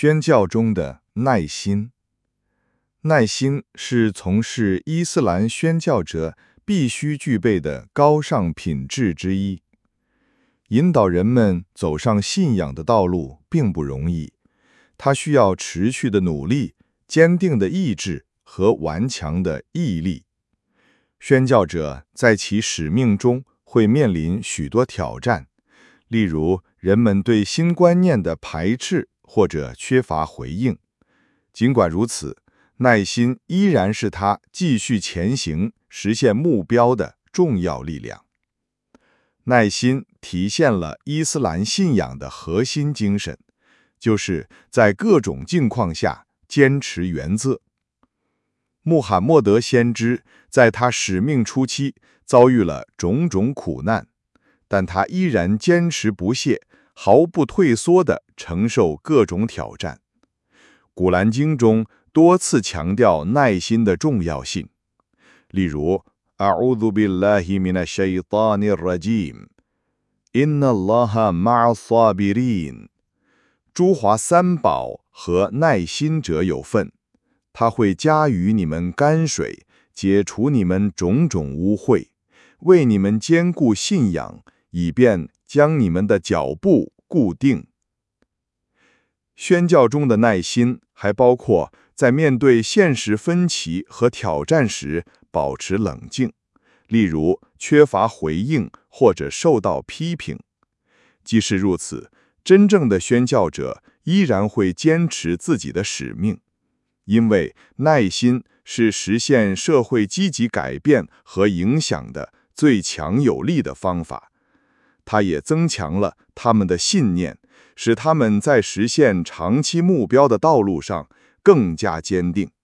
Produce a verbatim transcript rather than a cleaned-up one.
宣教中的耐心。耐心是从事伊斯兰宣教者必须具备的高尚品质之一。引导人们走上信仰的道路并不容易，它需要持续的努力、坚定的意志和顽强的毅力。宣教者在其使命中会面临许多挑战，例如人们对新观念的排斥或者缺乏回应。尽管如此，耐心依然是他继续前行、实现目标的重要力量。耐心体现了伊斯兰信仰的核心精神，就是在各种境况下坚持原则。穆罕默德先知在他使命初期遭遇了种种苦难，但他依然坚持不懈，毫不退缩地承受各种挑战。古兰经中多次强调耐心的重要性，例如 أعوذ بالله من الشيطان الرجيم إن الله مع الصابرين 诸华三宝和耐心者有份，他会加予你们甘水，解除你们种种污秽，为你们坚固信仰，以便将你们的脚步固定。宣教中的耐心还包括在面对现实分歧和挑战时保持冷静，例如缺乏回应或者受到批评。即使如此，真正的宣教者依然会坚持自己的使命，因为耐心是实现社会积极改变和影响的最强有力的方法。它也增强了他们的信念，使他们在实现长期目标的道路上更加坚定。